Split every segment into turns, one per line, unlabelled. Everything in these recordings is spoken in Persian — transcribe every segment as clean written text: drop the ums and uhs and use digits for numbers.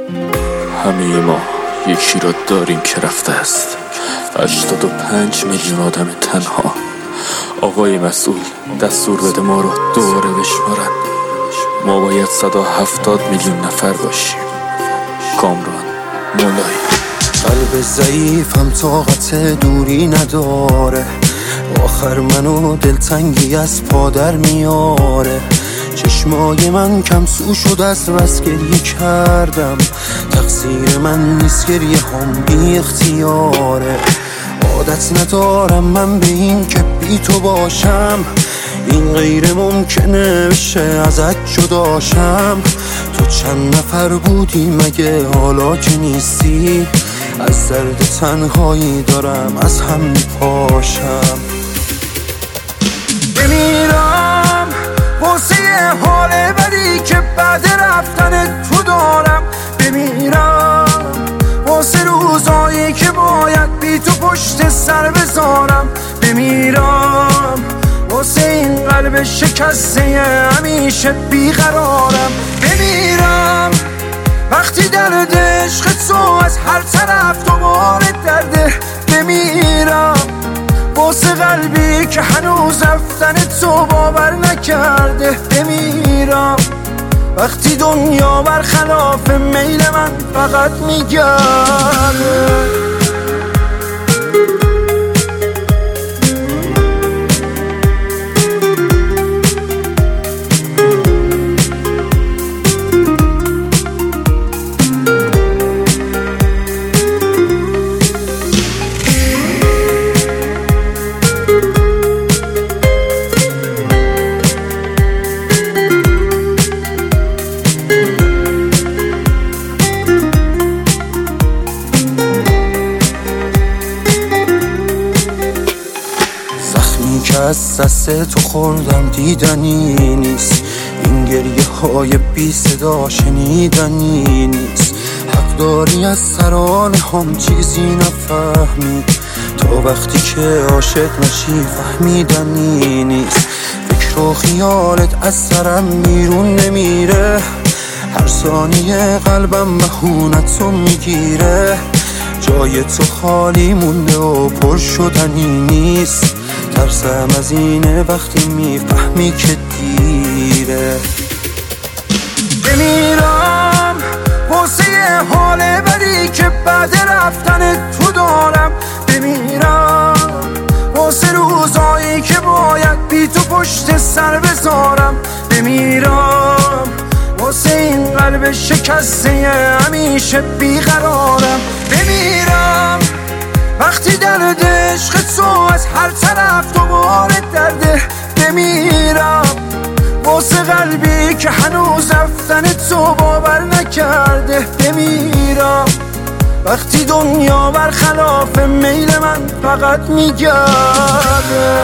همه ما یکی را داریم که رفته است. 85 میلیون آدم تنها. آقای مسئول دستور بده ما رو دوباره بشمارن. ما باید 170 میلیون نفر باشیم. کامران مولایی.
قلب ضعیفم طاقت دوری نداره، آخر منو دلتنگی از پادر میاره. چشمای من کم سو شد از بس گریه کردم، تقصیر من نیست گریه هم بی اختیاره. عادت ندارم من به این که بی تو باشم، این غیر ممکنه بشه ازت جداشم. تو چند نفر بودی مگه حالا که نیستی؟ از درد تنهایی دارم از هم میپاشم. بمیرم واسه حال بدی که بعد رفتن تو دارم. بمیرم واسه روزایی که باید بی تو پشت سر بذارم. بمیرم واسه این قلب شکسته همیشه بیقرارم. بمیرم وقتی درد عشق تو از هر طرف دوباره درده. بمیرم واسه قلبی که هنوز رفتن تو باور نکرده. بمیرم وقتی دنیا برخلاف میل من فقط میگرده. که از دست تو خوردم دیدنی نیست، این گریه های بی صدا شنیدنی نیست. حق داری از سرانه هم چیزی نفهمی، تا وقتی که عاشق نشی فهمیدنی نیست. فکر و خیالت از سرم بیرون نمیره، هر ثانیه قلبم مهونتو میگیره. جای تو خالی مونده و پر شدنی نیست، ترسم از اینه وقتی میفهمی که دیره. بمیرم واسه حال بدی که بعد رفتن تو دارم. بمیرم واسه روزایی که باید بی تو پشت سر بذارم. بمیرم واسه این قلب شکسته همیشه بیقرارم. بمیرم وقتی درد عشق تو از هر طرف دوباره درده. بمیرم واسه قلبی که هنوز رفتن تو باور نکرده. بمیرم وقتی دنیا برخلاف میل من فقط میگرده.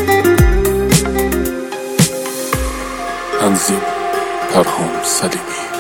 تنظیم پرهام سلیمی.